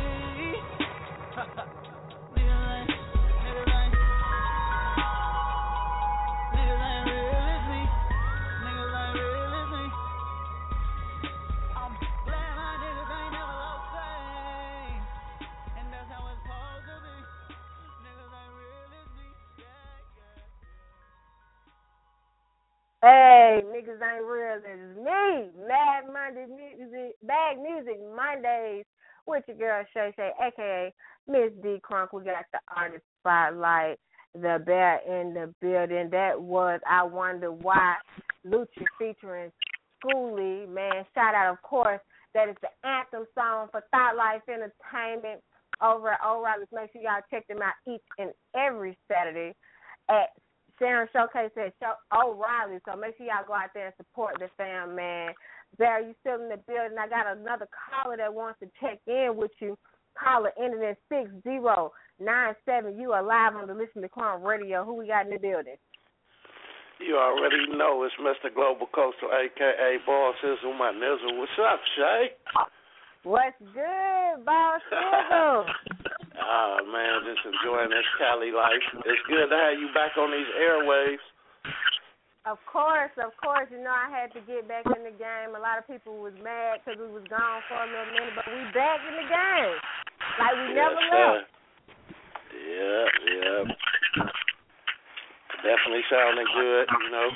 Hey, niggas ain't real. It's me, Mad Monday Music, Bag Music Mondays with your girl Shay Shay, aka Miss D Crunk. We got the artist spotlight, the bear in the building. That was I Wonder Why, Lucci featuring Schoolie. Man, shout out, of course. That is the anthem song for Thought Life Entertainment over at O'Reilly's. Make sure y'all check them out each and every Saturday at Sharon Showcase at Show O'Reilly, so make sure y'all go out there and support the fam, man. Barry, you still in the building? I got another caller that wants to check in with you. Caller ending in six zero nine seven. You are live on the Listen to Crunk Radio. Who we got in the building? You already know it's Mister Global Coastal, a k a. Boss Sizzle, my nizzle. What's up, Shay? What's good, Boss Sizzle? Ah, man, just enjoying this Cali life. It's good to have you back on these airwaves. Of course, of course. You know, I had to get back in the game. A lot of people was mad because we was gone for a little minute, but we back in the game. Like we yes, never sir. left. Yeah, yeah. Definitely sounding good, you know.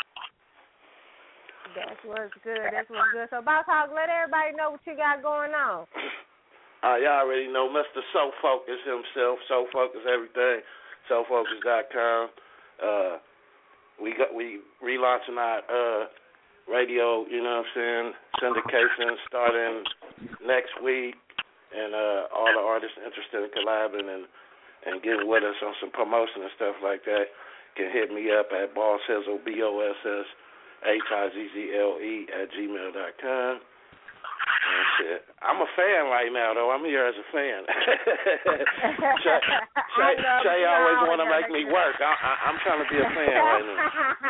That's what's good. That's what's good. So, Boss Hog, let everybody know what you got going on. Uh, y'all already know Mister Soul Focus himself. Soul Focus everything. soul focus dot com. Uh, we got we relaunching our uh, radio. You know what I'm saying? Syndication starting next week, and uh, all the artists interested in collabing and and getting with us on some promotion and stuff like that can hit me up at Boss Hizzle, B O S S H I Z Z L E at gmail dot com. And shit. I'm a fan right now, though. I'm here as a fan. Shay, Shay, Shay always want to make me work. I, I, I'm trying to be a fan right now.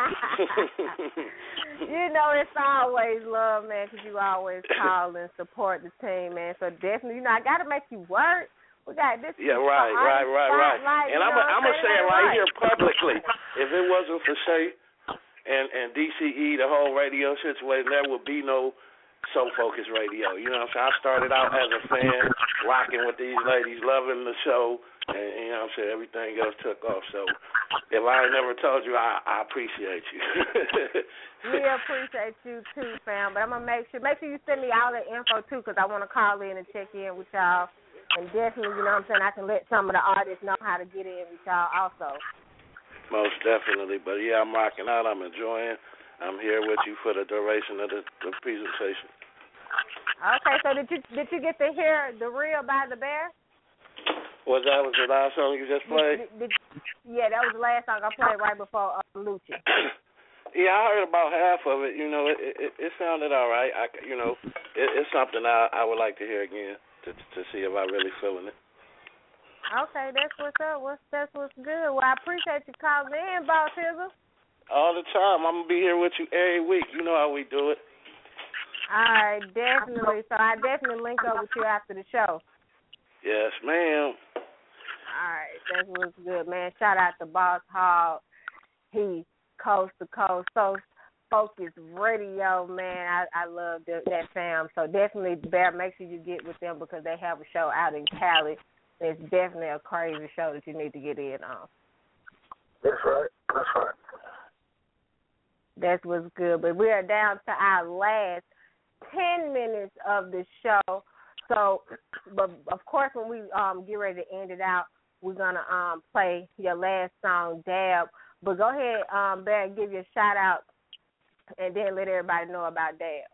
You know, it's always love, man, because you always call and support the team, man. So definitely, you know, I got to make you work. We got this. Yeah, right, right, right, right. And I'm I'm gonna say it right here publicly. If it wasn't for Shay and and D C E, the whole radio situation, there would be no Soul Focus Radio. You know what I'm saying? I started out as a fan, rocking with these ladies, loving the show, and you know what I'm saying, everything else took off. So if I ain't never told you, I, I appreciate you. We appreciate you too, fam. But I'm gonna make sure make sure you send me all the info too, because I want to call in and check in with y'all. And definitely, you know what I'm saying, I can let some of the artists know how to get in with y'all also. Most definitely. But yeah, I'm rocking out. I'm enjoying. I'm here with you for the duration of the, the presentation. Okay, so did you did you get to hear The Real by The Bear? Was that was the last song you just played? Did, did, yeah, that was the last song I played right before uh, Lucci. Yeah, I heard about half of it. You know, it it, it sounded all right. I, you know, it, it's something I I would like to hear again to to see if I really feeling it. Okay, that's what's up. What's that's what's good. Well, I appreciate you calling in, Boss Hizzle. All the time. I'm gonna be here with you every week. You know how we do it. All right, definitely. So I definitely link up with you after the show. Yes, ma'am. All right, that's what's good, man. Shout out to Boss Hog. He coast to coast, so Focus Radio, man. I, I love the, that fam. So definitely, Bear, make sure you get with them because they have a show out in Cali. It's definitely a crazy show that you need to get in on. That's right. That's right. That's what's good. But we are down to our last ten minutes of the show. So, but of course, when we um, get ready to end it out, we're going to um, play your last song, Dab. But go ahead, um, Bear, and give you a shout-out, and then let everybody know about Dab.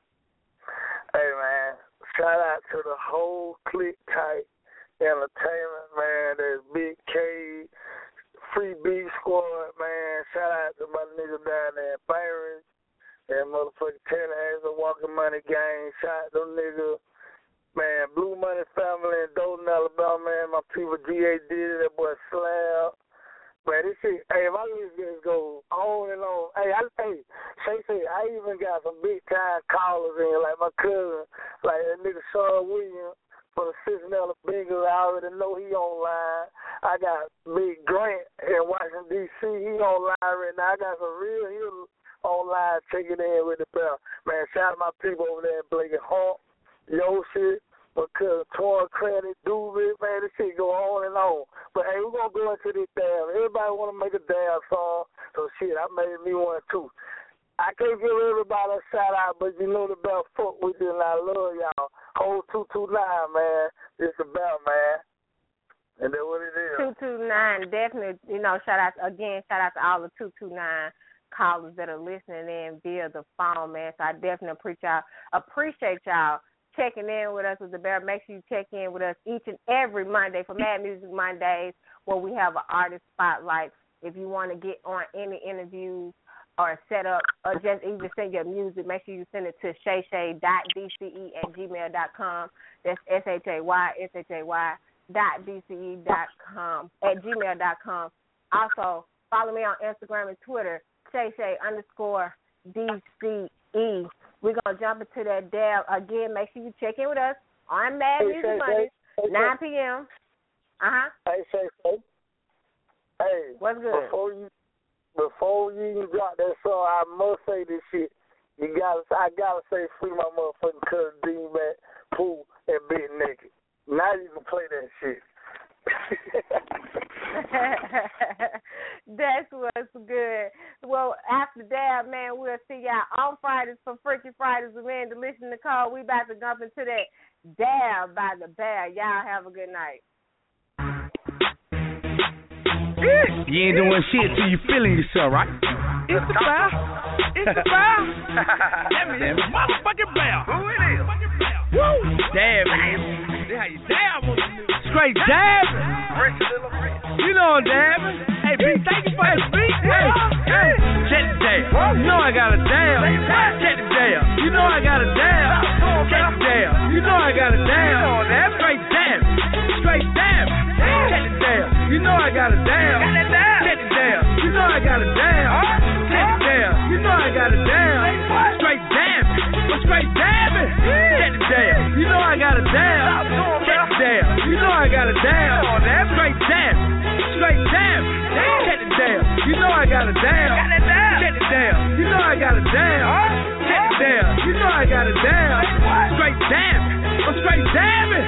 Hey, man, shout-out to the whole Click Tight Entertainment, man. There's Big K, Free Beat Squad, man. Shout-out to my nigga down there in Byron. That motherfucking Taylor has a Walking Money Gang. Shout out to them niggas. Man, Blue Money Family in Dothan, Alabama, man. My people G A did it. That boy Slab. Man, this shit, hey, if I can just go on and on. Hey, I, hey, Shay say, I even got some big-time callers in, like my cousin, like that nigga Sean Williams for the Cincinnati Bengals. I already know he online. I got Big Grant in Washington, D C He online right now. I got some real hitters online checking in with the bell. Man, shout out to my people over there in Blake and Hawk, Yo shit, my cousin Torn Credit, Doobie, man, this shit go on and on. But hey, we're gonna go into this damn. Everybody wanna make a damn song, so shit, I made me one too. I can't give everybody a shout out, but you know the bell fuck with you and I love y'all. Hold two two nine, man. It's the bell, man. And that's what it is. two two nine, definitely, you know, shout out, again, shout out to all the two two nine callers that are listening in via the phone, man. So I definitely appreciate y'all, appreciate y'all checking in with us with the Bear. Make sure you check in with us each and every Monday for Mad Music Mondays, where we have an artist spotlight. If you want to get on any interviews or set up or just even send your music, make sure you send it to shay shay dot d c e at gmail dot com. That's S H A Y S H A Y dot D C E dot com at gmail dot com. Also, follow me on Instagram and Twitter, Shay Shay underscore D C E. We're going to jump into that dab. Again, make sure you check in with us on Mad hey, Music Shay, Monday, Shay, nine p.m. Uh-huh. Hey, Shay, Shay. Hey. What's good? Before you, before you even drop that song, I must say this shit. You gotta, I gotta say, free my motherfucking cousin Dean, man, Pooh, and Big Naked. Now you can play that shit. That's what's good. Well, after that, man, we'll see y'all on Fridays for Freaky Fridays with me and the Listen to Call. We about to jump into that Dab by the Bear. Y'all have a good night. You ain't doing shit till you feeling yourself, right? It's the Bear. It's the Bear. That means motherfucking Bear. Who it is? Woo! Dab, man. That's how you dab on the news. Straight dabbing. You know I'm dabbing. Hey, B, thank you for that speak. Hey, hey. Check the dab. You know I got a dab. Check the dab. You know I got a dab. Check the dab. You know I got a dab. Straight dab. Straight dab. Check the dab. You know I got a dab. Check the dab. You know I got a dab. Check the dab. You know I got a dab. Straight dab. I'm straight dabbing. Check the dab. You know I got a dab. Check the dab. You know I got a dab. Straight dab. Straight dab. Check the dab. You know I got a dab. Check the dab. You know I got a dab. Check the dab. You know I got a dab. Straight dab. I'm straight dabbing.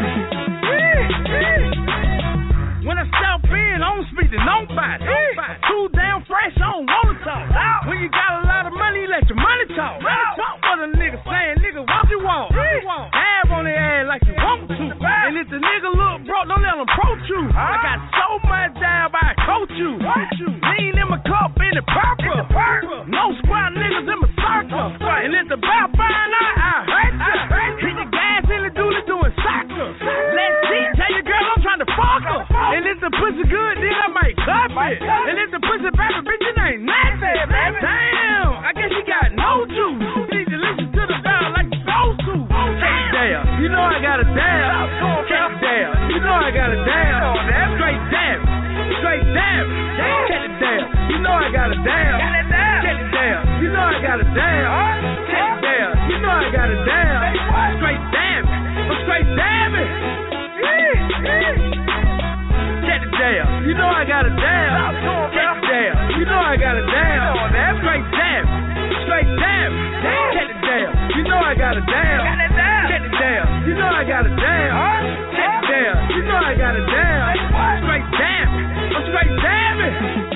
When I step in, I don't speak to nobody. Too damn fresh, I don't wanna talk. When you got a lot of money, let your money talk. What a nigga saying, nigga, what you want? Have on their ass like you want to. And if the nigga look broke, don't let him approach you. I got so much dab, I coach you. Lean in my cup in the purple. No squat niggas in my circle. And if the bell find out, I hurt you. Hit the gas in the dude doing soccer. Let's see, tell your girl I'm trying to fuck her. And if the pussy good, then I might cup it. And if the pussy bad, bitch, it ain't nothing. Damn, I guess you got no juice. You need to listen to the bell like you're supposed to. Check the dab. You know I got a dab. Check the dab. You know I got a dab. Straight dab. Straight dab. Check the dab. You know I got a dab. Check the dab. You know I got a dab. Check the dab. You know I got a dab. Straight dab. I'm straight dabbing. Check the dab. You know I got a dab. Check the dab. You know I got a dab. Straight dab. Straight dab. Check the dab. You know I got a dab. Check the dab. You know I got a dab. Check the dab. You know I got a dab. Straight dab. I'm straight dabbing.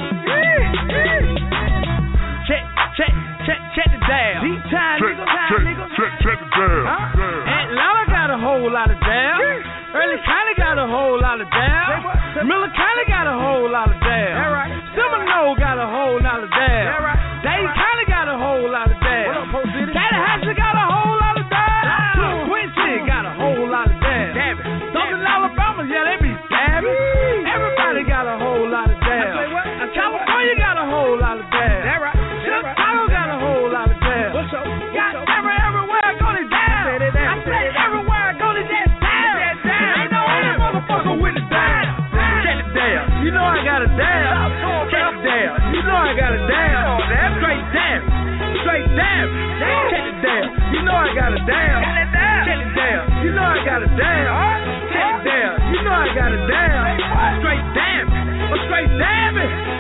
Check, check, check, check the dab. Deep time, nigga. Check, check, check the dab. Atlanta got a whole lot of dab. Early County got a whole lot of dab. Miller County got a whole lot of dab. Seminole got a whole lot of dab. Dade County got a whole lot of dab. Tallahassee got a whole lot of dab. Quincy got a whole lot of dab. Southern Alabama, yeah, they be dabbing. Everybody got a whole lot of dab. California got a whole lot of dab. Chicago got a whole lot of dab. Got every, everywhere I go to dab. I say everywhere I go to that dab. Ain't no other motherfucker with a dab. Check the dab. You know I got a dab. Check the dab. You know I got a dab. Straight dab. Straight dab. Check the dab. You know I got a dab. Check the dab. You know I got a dab. Check the dab. You know I got a dab. Straight dab. I'm straight dabbing.